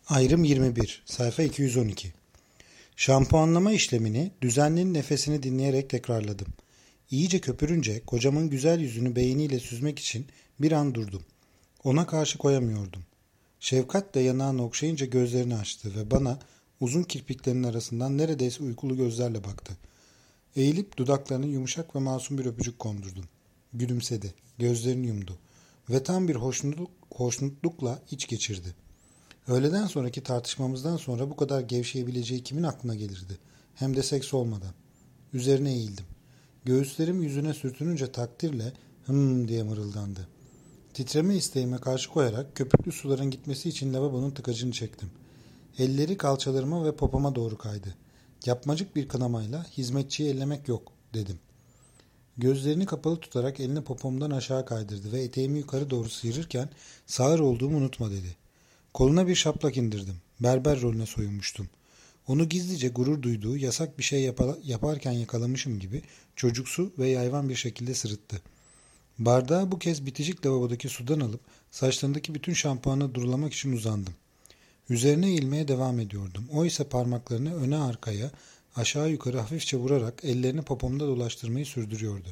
Ayrım 21, sayfa 212. Şampuanlama işlemini düzenli nefesini dinleyerek tekrarladım. İyice köpürünce kocamın güzel yüzünü beğeniyle süzmek için bir an durdum. Ona karşı koyamıyordum. Şefkatle yanağını okşayınca gözlerini açtı ve bana uzun kirpiklerinin arasından neredeyse uykulu gözlerle baktı. Eğilip dudaklarını yumuşak ve masum bir öpücük kondurdum. Gülümsedi, gözlerini yumdu ve tam bir hoşnutlukla iç geçirdi. Öğleden sonraki tartışmamızdan sonra bu kadar gevşeyebileceği kimin aklına gelirdi? Hem de seks olmadan. Üzerine eğildim. Göğüslerim yüzüne sürtününce takdirle diye mırıldandı. Titreme isteğime karşı koyarak köpüklü suların gitmesi için lavabonun tıkacını çektim. Elleri kalçalarıma ve popoma doğru kaydı. Yapmacık bir kınamayla hizmetçiyi ellemek yok dedim. Gözlerini kapalı tutarak elini popomdan aşağı kaydırdı ve eteğimi yukarı doğru sıyırırken sağır olduğumu unutma dedi. Koluna bir şaplak indirdim. Berber rolüne soyunmuştum. Onu gizlice gurur duyduğu yasak bir şey yaparken yakalamışım gibi çocuksu ve yayvan bir şekilde sırıttı. Bardağı bu kez bitişik lavabodaki sudan alıp saçlarındaki bütün şampuanı durulamak için uzandım. Üzerine eğilmeye devam ediyordum. O ise parmaklarını öne arkaya, aşağı yukarı hafifçe vurarak ellerini popomda dolaştırmayı sürdürüyordu.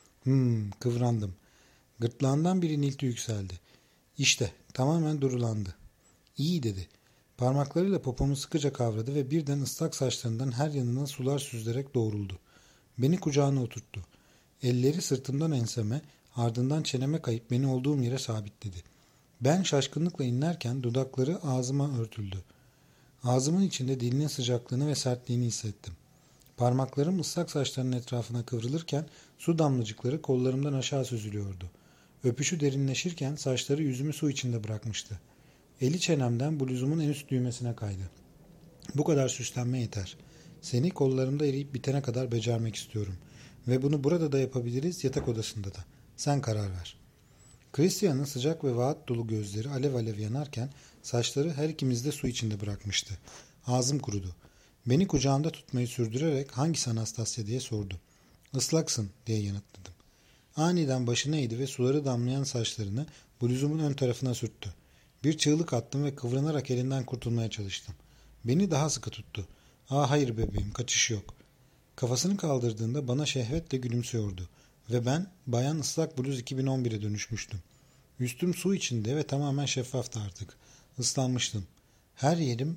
Kıvrandım. Gırtlağından bir inilti yükseldi. İşte tamamen durulandı. İyi dedi. Parmaklarıyla popomu sıkıca kavradı ve birden ıslak saçlarından her yanına sular süzülerek doğruldu. Beni kucağına oturttu. Elleri sırtımdan enseme, ardından çeneme kayıp beni olduğum yere sabitledi. Ben şaşkınlıkla inlerken dudakları ağzıma örtüldü. Ağzımın içinde dilinin sıcaklığını ve sertliğini hissettim. Parmaklarım ıslak saçlarının etrafına kıvrılırken su damlacıkları kollarımdan aşağı süzülüyordu. Öpüşü derinleşirken saçları yüzümü su içinde bırakmıştı. Eli çenemden bluzumun en üst düğmesine kaydı. Bu kadar süslenme yeter. Seni kollarımda eriyip bitene kadar becermek istiyorum. Ve bunu burada da yapabiliriz, yatak odasında da. Sen karar ver. Christian'ın sıcak ve vaat dolu gözleri alev alev yanarken saçları her ikimiz de su içinde bırakmıştı. Ağzım kurudu. Beni kucağında tutmayı sürdürerek hangisi Anastasia diye sordu. Islaksın diye yanıtladım. Aniden başını eğdi ve suları damlayan saçlarını bluzumun ön tarafına sürttü. Bir çığlık attım ve kıvranarak elinden kurtulmaya çalıştım. Beni daha sıkı tuttu. Hayır bebeğim, kaçış yok. Kafasını kaldırdığında bana şehvetle gülümsüyordu. Ve ben Bayan Islak Bluz 2011'e dönüşmüştüm. Üstüm su içinde ve tamamen şeffaftı artık. Islanmıştım. Her yerim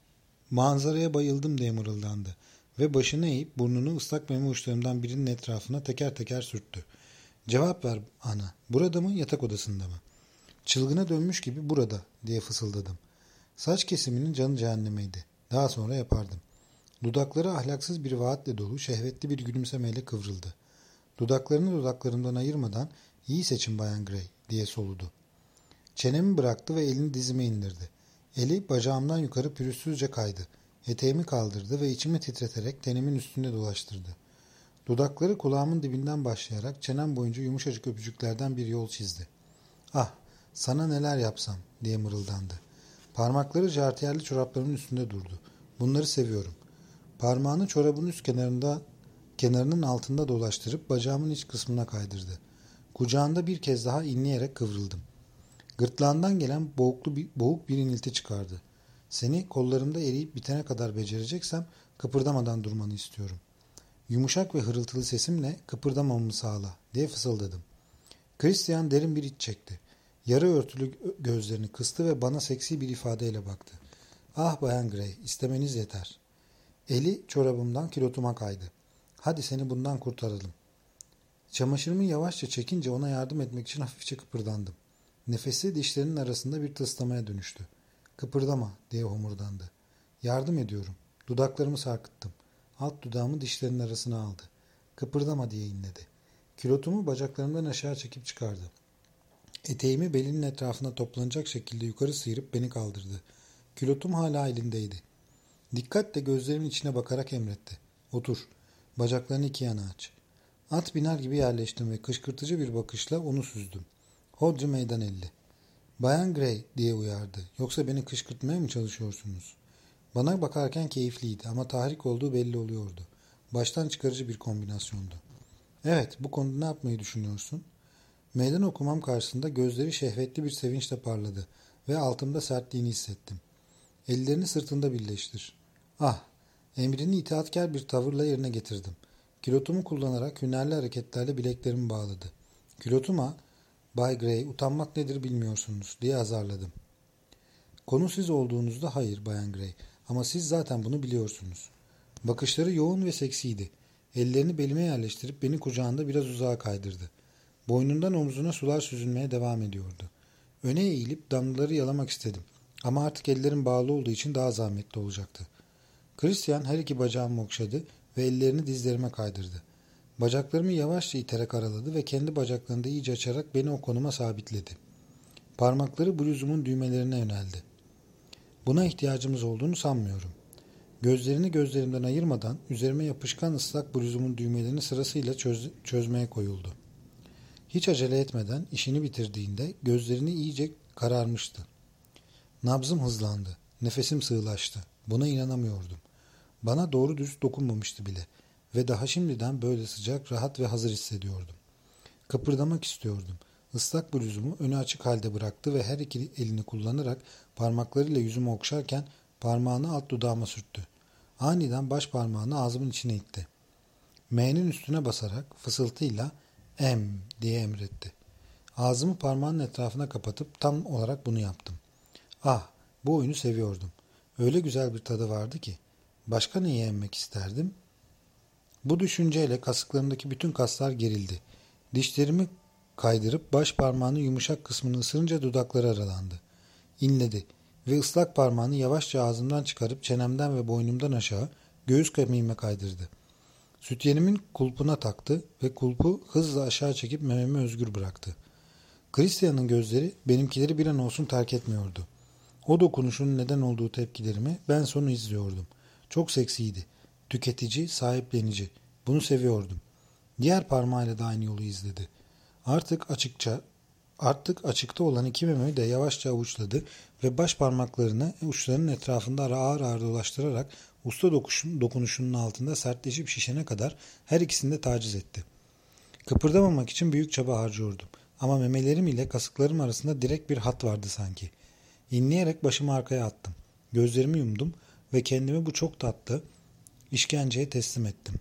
manzaraya bayıldım diye mırıldandı. Ve başını eğip burnunu ıslak meme uçlarımdan birinin etrafına teker teker sürttü. Cevap ver ana. Burada mı, yatak odasında mı? Çılgına dönmüş gibi burada diye fısıldadım. Saç kesiminin canı cehennemeydi. Daha sonra yapardım. Dudakları ahlaksız bir vaatle dolu, şehvetli bir gülümsemeyle kıvrıldı. Dudaklarını dudaklarımdan ayırmadan iyi seçin Bayan Gray diye soludu. Çenemi bıraktı ve elini dizime indirdi. Eli bacağımdan yukarı pürüzsüzce kaydı. Eteğimi kaldırdı ve içimi titreterek tenimin üstünde dolaştırdı. Dudakları kulağımın dibinden başlayarak çenem boyunca yumuşacık öpücüklerden bir yol çizdi. Ah, sana neler yapsam diye mırıldandı. Parmakları jartiyerli çoraplarımın üstünde durdu. Bunları seviyorum. Parmağını çorabın üst kenarının altında dolaştırıp bacağımın iç kısmına kaydırdı. Kucağında bir kez daha inleyerek kıvrıldım. Gırtlağından gelen boğuk bir inilti çıkardı. Seni kollarımda eriyip bitene kadar becereceksem kıpırdamadan durmanı istiyorum. Yumuşak ve hırıltılı sesimle kıpırdamamamı sağla diye fısıldadım. Christian derin bir iç çekti. Yarı örtülü gözlerini kıstı ve bana seksi bir ifadeyle baktı. Ah Bayan Gray, istemeniz yeter. Eli çorabımdan kilotuma kaydı. Hadi seni bundan kurtaralım. Çamaşırımı yavaşça çekince ona yardım etmek için hafifçe kıpırdandım. Nefesi dişlerinin arasında bir tıslamaya dönüştü. Kıpırdama diye homurdandı. Yardım ediyorum. Dudaklarımı sarkıttım. Alt dudağımı dişlerinin arasına aldı. Kıpırdama diye inledi. Kilotumu bacaklarımdan aşağı çekip çıkardı. Eteğimi belinin etrafına toplanacak şekilde yukarı sıyırıp beni kaldırdı. Kilotum hala elimdeydi. Dikkatle gözlerimin içine bakarak emretti. Otur. Bacaklarını iki yana aç. At biner gibi yerleştim ve kışkırtıcı bir bakışla onu süzdüm. Hodri meydan elli. Bayan Gray diye uyardı. Yoksa beni kışkırtmaya mı çalışıyorsunuz? Bana bakarken keyifliydi ama tahrik olduğu belli oluyordu. Baştan çıkarıcı bir kombinasyondu. Evet, bu konuda ne yapmayı düşünüyorsun? Meydan okumam karşısında gözleri şehvetli bir sevinçle parladı ve altımda sertliğini hissettim. Ellerini sırtında birleştir. Ah! Emrini itaatkar bir tavırla yerine getirdim. Kilotumu kullanarak hünerli hareketlerle bileklerimi bağladı. Kilotuma, Bay Gray, utanmak nedir bilmiyorsunuz diye azarladım. Konu siz olduğunuzda hayır Bayan Gray, ama siz zaten bunu biliyorsunuz. Bakışları yoğun ve seksiydi. Ellerini belime yerleştirip beni kucağında biraz uzağa kaydırdı. Boynundan omzuna sular süzülmeye devam ediyordu. Öne eğilip damlaları yalamak istedim. Ama artık ellerim bağlı olduğu için daha zahmetli olacaktı. Christian her iki bacağımı okşadı ve ellerini dizlerime kaydırdı. Bacaklarımı yavaşça iterek araladı ve kendi bacaklarını da iyice açarak beni o konuma sabitledi. Parmakları bluzumun düğmelerine yöneldi. Buna ihtiyacımız olduğunu sanmıyorum. Gözlerini gözlerimden ayırmadan üzerime yapışkan ıslak bluzumun düğmelerini sırasıyla çözmeye koyuldu. Hiç acele etmeden işini bitirdiğinde gözlerini iyice kararmıştı. Nabzım hızlandı. Nefesim sığlaştı. Buna inanamıyordum. Bana doğru dürüst dokunmamıştı bile. Ve daha şimdiden böyle sıcak, rahat ve hazır hissediyordum. Kıpırdamak istiyordum. Islak bluzumu önü açık halde bıraktı ve her iki elini kullanarak parmaklarıyla yüzümü okşarken parmağını alt dudağıma sürttü. Aniden baş parmağını ağzımın içine itti. M'nin üstüne basarak fısıltıyla "em" diye emretti. Ağzımı parmağının etrafına kapatıp tam olarak bunu yaptım. Ah, bu oyunu seviyordum. Öyle güzel bir tadı vardı ki. Başka neyi emmek isterdim? Bu düşünceyle kasıklarımdaki bütün kaslar gerildi. Dişlerimi kaydırıp baş parmağının yumuşak kısmını ısırınca dudakları aralandı. İnledi ve ıslak parmağını yavaşça ağzımdan çıkarıp çenemden ve boynumdan aşağı göğüs kemiğime kaydırdı. Sütyenimin kulpuna taktı ve kulpu hızla aşağı çekip mememi özgür bıraktı. Christian'ın gözleri benimkileri bir an olsun terk etmiyordu. O dokunuşun neden olduğu tepkilerimi ben sonu izliyordum. Çok seksiydi. Tüketici, sahiplenici. Bunu seviyordum. Diğer parmağıyla da aynı yolu izledi. Artık açıkta olan iki mememi de yavaşça avuçladı ve baş parmaklarını uçlarının etrafında ağır ağır dolaştırarak usta dokunuşunun altında sertleşip şişene kadar her ikisini de taciz etti. Kıpırdamamak için büyük çaba harcıyordum. Ama memelerim ile kasıklarım arasında direkt bir hat vardı sanki. İnleyerek başımı arkaya attım. Gözlerimi yumdum ve kendimi bu çok tatlı işkenceye teslim ettim.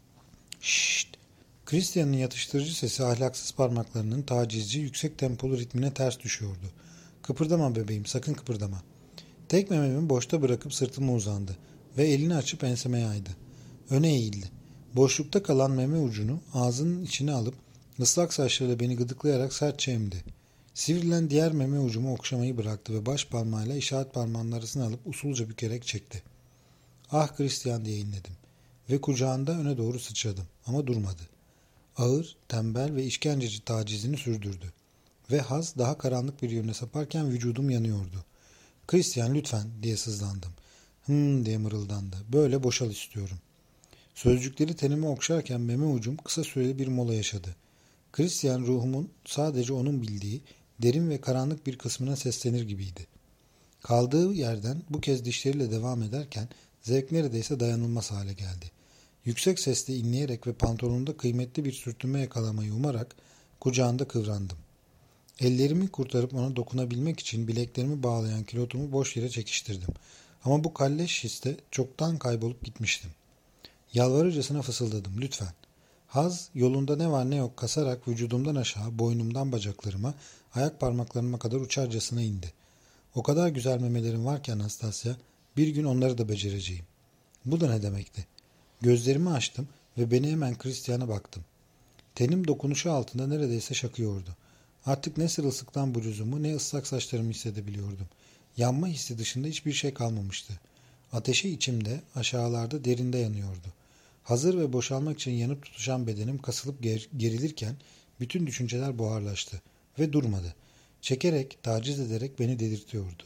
Şşşt! Christian'ın yatıştırıcı sesi ahlaksız parmaklarının tacizci yüksek tempolu ritmine ters düşüyordu. Kıpırdama bebeğim, sakın kıpırdama. Tek mememi boşta bırakıp sırtıma uzandı ve elini açıp enseme yaydı. Öne eğildi. Boşlukta kalan meme ucunu ağzının içine alıp ıslak saçlarıyla beni gıdıklayarak sertçe emdi. Sivrilen diğer meme ucumu okşamayı bıraktı ve baş parmağıyla işaret parmağının arasına alıp usulca bükerek çekti. Ah Christian diye inledim ve kucağında öne doğru sıçradım ama durmadı. Ağır, tembel ve işkenceci tacizini sürdürdü. Ve haz daha karanlık bir yöne saparken vücudum yanıyordu. Christian lütfen diye sızlandım. Diye mırıldandı. Böyle boşal istiyorum. Sözcükleri tenime okşarken meme ucum kısa süreli bir mola yaşadı. Christian ruhumun sadece onun bildiği derin ve karanlık bir kısmına seslenir gibiydi. Kaldığı yerden bu kez dişleriyle devam ederken zevk neredeyse dayanılmaz hale geldi. Yüksek sesle inleyerek ve pantolonunda kıymetli bir sürtünme yakalamayı umarak kucağında kıvrandım. Ellerimi kurtarıp ona dokunabilmek için bileklerimi bağlayan kilotumu boş yere çekiştirdim. Ama bu kalleş hisse çoktan kaybolup gitmiştim. Yalvarırcasına fısıldadım. Lütfen. Haz yolunda ne var ne yok kasarak vücudumdan aşağı, boynumdan bacaklarıma, ayak parmaklarıma kadar uçarcasına indi. O kadar güzel memelerim varken Anastasia, bir gün onları da becereceğim. Bu da ne demekti? Gözlerimi açtım ve beni hemen Christian'a baktım. Tenim dokunuşu altında neredeyse şakıyordu. Artık ne sırılsıklam bluzumu ne ıslak saçlarımı hissedebiliyordum. Yanma hissi dışında hiçbir şey kalmamıştı. Ateşi içimde, aşağılarda, derinde yanıyordu. Hazır ve boşalmak için yanıp tutuşan bedenim kasılıp gerilirken bütün düşünceler buharlaştı ve durmadı. Çekerek, taciz ederek beni delirtiyordu.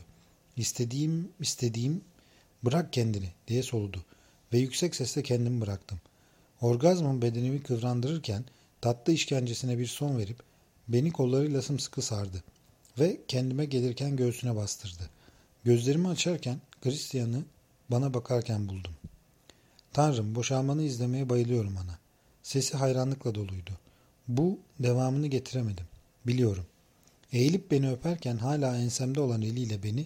İstediğim, bırak kendini diye soludu ve yüksek sesle kendimi bıraktım. Orgazmım bedenimi kıvrandırırken tatlı işkencesine bir son verip beni kollarıyla sımsıkı sardı ve kendime gelirken göğsüne bastırdı. Gözlerimi açarken Christian'ı bana bakarken buldum. Tanrım, boşalmanı izlemeye bayılıyorum ana. Sesi hayranlıkla doluydu. Bu devamını getiremedim. Biliyorum. Eğilip beni öperken hala ensemde olan eliyle beni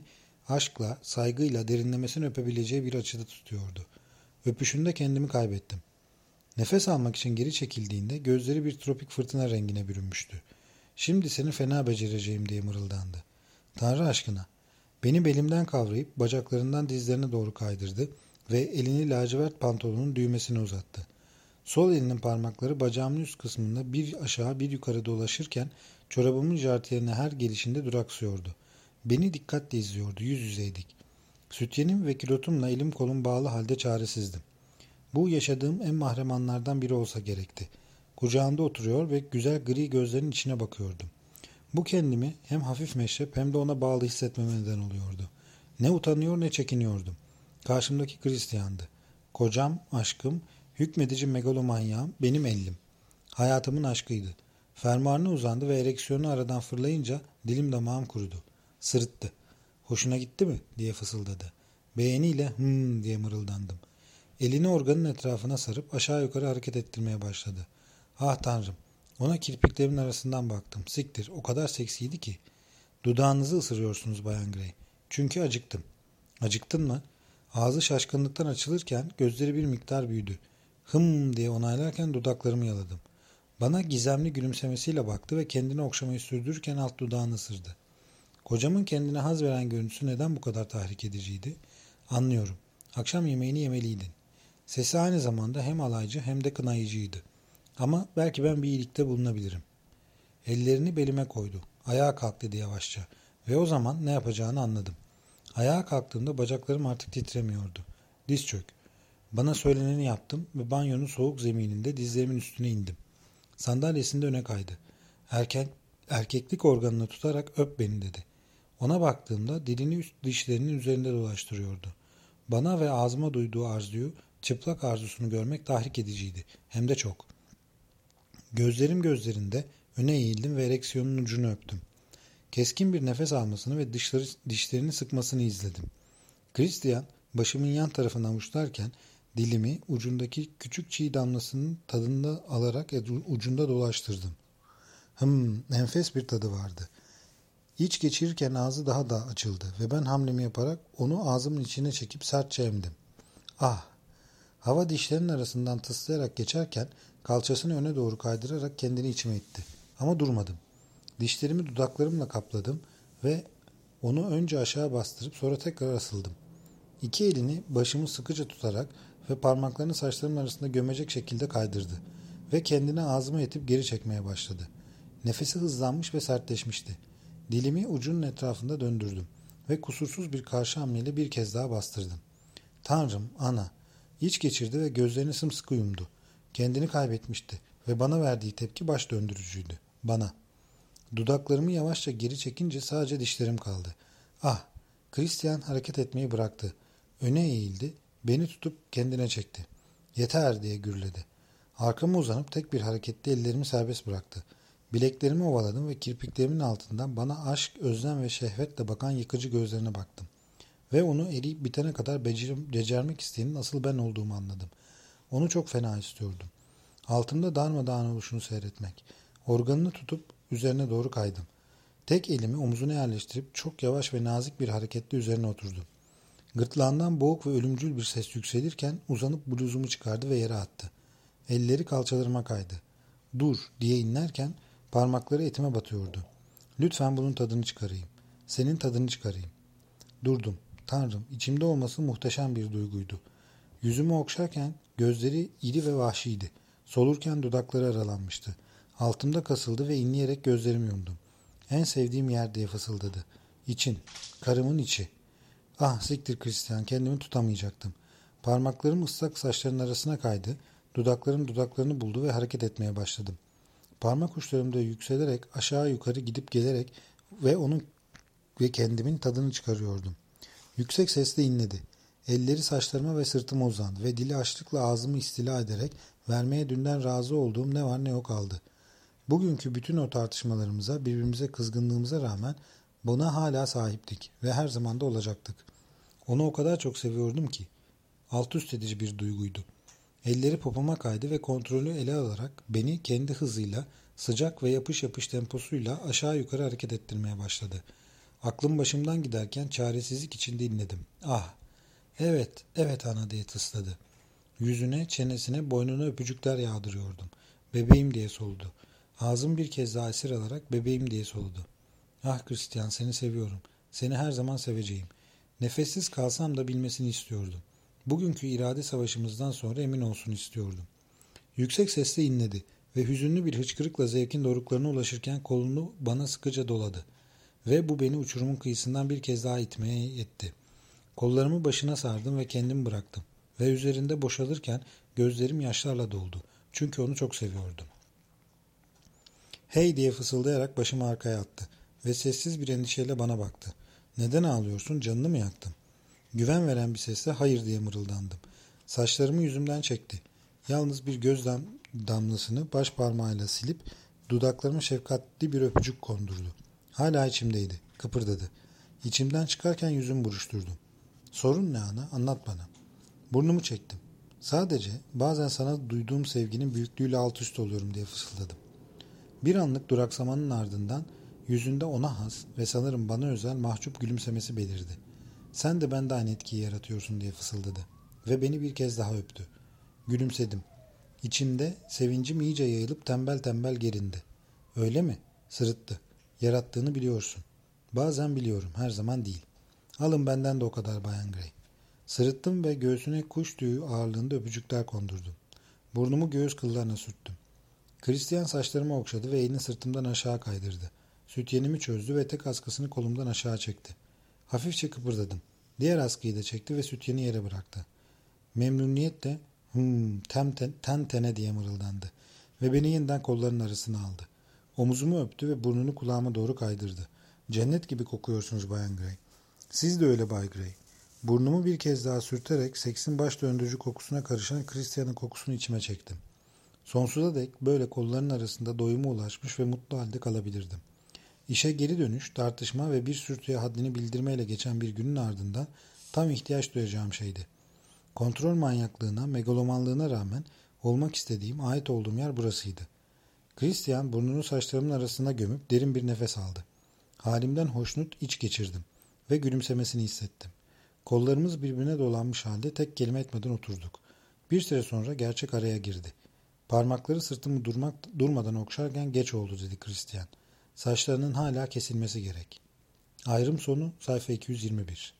aşkla, saygıyla derinlemesine öpebileceği bir açıda tutuyordu. Öpüşünde kendimi kaybettim. Nefes almak için geri çekildiğinde gözleri bir tropik fırtına rengine bürünmüştü. Şimdi seni fena becereceğim diye mırıldandı. Tanrı aşkına. Beni belimden kavrayıp bacaklarından dizlerine doğru kaydırdı ve elini lacivert pantolonun düğmesine uzattı. Sol elinin parmakları bacağımın üst kısmında bir aşağı bir yukarı dolaşırken çorabımın jartiyerine her gelişinde duraksıyordu. Beni dikkatle izliyordu, yüz yüzeydik. Sütyenim ve kilotumla elim kolum bağlı halde çaresizdim. Bu yaşadığım en mahrem anlardan biri olsa gerekti. Kucağında oturuyor ve güzel gri gözlerinin içine bakıyordum. Bu kendimi hem hafif meşrep hem de ona bağlı hissetmeme neden oluyordu. Ne utanıyor ne çekiniyordum. Karşımdaki Christian'dı. Kocam, aşkım, hükmedici megalomanyağım, benim ellim. Hayatımın aşkıydı. Fermuarına uzandı ve ereksiyonu aradan fırlayınca dilim damağım kurudu. Sırıttı. Hoşuna gitti mi diye fısıldadı. Beğeniyle diye mırıldandım. Elini organın etrafına sarıp aşağı yukarı hareket ettirmeye başladı. Ah tanrım. Ona kirpiklerimin arasından baktım. Siktir, o kadar seksiydi ki. Dudağınızı ısırıyorsunuz Bayan Gray. Çünkü acıktım. Acıktın mı? Ağzı şaşkınlıktan açılırken gözleri bir miktar büyüdü. Diye onaylarken dudaklarımı yaladım. Bana gizemli gülümsemesiyle baktı ve kendini okşamayı sürdürürken alt dudağını ısırdı. Kocamın kendine haz veren görüntüsü neden bu kadar tahrik ediciydi? Anlıyorum. Akşam yemeğini yemeliydin. Sesi aynı zamanda hem alaycı hem de kınayıcıydı. Ama belki ben bir iyilikte bulunabilirim. Ellerini belime koydu. Ayağa kalk dedi yavaşça. Ve o zaman ne yapacağını anladım. Ayağa kalktığımda bacaklarım artık titremiyordu. Diz çök. Bana söyleneni yaptım ve banyonun soğuk zemininde dizlerimin üstüne indim. Sandalyesinde öne kaydı. Erkeklik organını tutarak öp beni dedi. Ona baktığımda dilini üst dişlerinin üzerinde dolaştırıyordu. Bana ve ağzıma duyduğu arzuyu, çıplak arzusunu görmek tahrik ediciydi. Hem de çok. Gözlerim gözlerinde öne eğildim ve ereksiyonun ucunu öptüm. Keskin bir nefes almasını ve dişlerini sıkmasını izledim. Christian başımın yan tarafını avuçlarken dilimi ucundaki küçük çiğ damlasının tadını alarak ucunda dolaştırdım. Enfes bir tadı vardı. İç geçirirken ağzı daha da açıldı ve ben hamlemi yaparak onu ağzımın içine çekip sertçe emdim. Ah! Hava dişlerinin arasından tıslayarak geçerken kalçasını öne doğru kaydırarak kendini içime itti. Ama durmadım. Dişlerimi dudaklarımla kapladım ve onu önce aşağı bastırıp sonra tekrar asıldım. İki elini başımı sıkıca tutarak ve parmaklarını saçlarımın arasında gömecek şekilde kaydırdı ve kendini ağzıma itip geri çekmeye başladı. Nefesi hızlanmış ve sertleşmişti. Dilimi ucunun etrafında döndürdüm ve kusursuz bir karşı hamleyle bir kez daha bastırdım. Tanrım, ana! İç geçirdi ve gözlerini sımsıkı yumdu. Kendini kaybetmişti ve bana verdiği tepki baş döndürücüydü. Bana. Dudaklarımı yavaşça geri çekince sadece dişlerim kaldı. Ah! Christian hareket etmeyi bıraktı. Öne eğildi, beni tutup kendine çekti. Yeter diye gürledi. Arkama uzanıp tek bir harekette ellerimi serbest bıraktı. Bileklerimi ovaladım ve kirpiklerimin altından bana aşk, özlem ve şehvetle bakan yıkıcı gözlerine baktım. Ve onu eriyip bitene kadar becermek isteyenin asıl ben olduğumu anladım. Onu çok fena istiyordum. Altımda darmadağın oluşunu seyretmek. Organını tutup üzerine doğru kaydım. Tek elimi omzuna yerleştirip çok yavaş ve nazik bir hareketle üzerine oturdum. Gırtlağından boğuk ve ölümcül bir ses yükselirken uzanıp bluzumu çıkardı ve yere attı. Elleri kalçalarıma kaydı. Dur diye inlerken parmakları etime batıyordu. Lütfen bunun tadını çıkarayım. Senin tadını çıkarayım. Durdum. Tanrım, içimde olması muhteşem bir duyguydu. Yüzümü okşarken gözleri iri ve vahşiydi. Solurken dudakları aralanmıştı. Altımda kasıldı ve inleyerek gözlerimi yumdum. En sevdiğim yer diye fısıldadı. İçin, karımın içi. Ah siktir Christian, kendimi tutamayacaktım. Parmaklarım ıslak saçların arasına kaydı. Dudaklarım dudaklarını buldu ve hareket etmeye başladım. Parmak uçlarımda yükselerek aşağı yukarı gidip gelerek ve onun ve kendimin tadını çıkarıyordum. Yüksek sesle inledi. Elleri saçlarıma ve sırtıma uzandı ve dili açlıkla ağzımı istila ederek vermeye dünden razı olduğum ne var ne yok aldı. Bugünkü bütün o tartışmalarımıza, birbirimize kızgınlığımıza rağmen buna hala sahiptik ve her zaman da olacaktık. Onu o kadar çok seviyordum ki. Alt üst edici bir duyguydu. Elleri popoma kaydı ve kontrolü ele alarak beni kendi hızıyla, sıcak ve yapış yapış temposuyla aşağı yukarı hareket ettirmeye başladı. Aklım başımdan giderken çaresizlik içinde inledim. Ah, evet, evet ana diye tısladı. Yüzüne, çenesine, boynuna öpücükler yağdırıyordum. Bebeğim diye soludu. Ağzım bir kez daha esir alarak bebeğim diye soludu. Ah Christian, seni seviyorum. Seni her zaman seveceğim. Nefessiz kalsam da bilmesini istiyordum. Bugünkü irade savaşımızdan sonra emin olsun istiyordum. Yüksek sesle inledi ve hüzünlü bir hıçkırıkla zevkin doruklarına ulaşırken kolunu bana sıkıca doladı. Ve bu beni uçurumun kıyısından bir kez daha itmeye etti. Kollarımı başına sardım ve kendimi bıraktım. Ve üzerinde boşalırken gözlerim yaşlarla doldu. Çünkü onu çok seviyordum. Hey diye fısıldayarak başımı arkaya attı ve sessiz bir endişeyle bana baktı. Neden ağlıyorsun? Canını mı yaktım? Güven veren bir sesle hayır diye mırıldandım. Saçlarımı yüzümden çekti. Yalnız bir göz damlasını baş parmağıyla silip dudaklarıma şefkatli bir öpücük kondurdu. Hala içimdeydi. Kıpırdadı. İçimden çıkarken yüzümü buruşturdum. Sorun ne ana? Anlat bana. Burnumu çektim. Sadece bazen sana duyduğum sevginin büyüklüğüyle alt üst oluyorum diye fısıldadım. Bir anlık duraksamanın ardından yüzünde ona has ve sanırım bana özel mahcup gülümsemesi belirdi. Sen de bende aynı etkiyi yaratıyorsun diye fısıldadı. Ve beni bir kez daha öptü. Gülümsedim. İçimde sevincim iyice yayılıp tembel tembel gerindi. Öyle mi? Sırıttı. Yarattığını biliyorsun. Bazen biliyorum, her zaman değil. Alın benden de o kadar Bayan Gray. Sırıttım ve göğsüne kuş tüyü ağırlığında öpücükler kondurdum. Burnumu göğüs kıllarına sürttüm. Christian saçlarımı okşadı ve elini sırtımdan aşağı kaydırdı. Sütyenimi çözdü ve tek askısını kolumdan aşağı çekti. Hafifçe kıpırdadım. Diğer askıyı da çekti ve sütyeni yere bıraktı. Memnuniyetle ten tene diye mırıldandı ve beni yeniden kollarının arasına aldı. Omuzumu öptü ve burnunu kulağıma doğru kaydırdı. Cennet gibi kokuyorsunuz Bayan Gray. Siz de öyle Bay Gray. Burnumu bir kez daha sürterek seksin baş döndürücü kokusuna karışan Christian'ın kokusunu içime çektim. Sonsuza dek böyle kolların arasında doyuma ulaşmış ve mutlu halde kalabilirdim. İşe geri dönüş, tartışma ve bir sürtüye haddini bildirmeyle geçen bir günün ardından tam ihtiyaç duyacağım şeydi. Kontrol manyaklığına, megalomanlığına rağmen olmak istediğim, ait olduğum yer burasıydı. Christian burnunu saçlarımın arasına gömüp derin bir nefes aldı. Halimden hoşnut iç geçirdim ve gülümsemesini hissettim. Kollarımız birbirine dolanmış halde tek kelime etmeden oturduk. Bir süre sonra gerçek araya girdi. Parmakları sırtımı durmadan okşarken geç oldu dedi Christian. Saçlarının hala kesilmesi gerek. Ayrım sonu sayfa 221.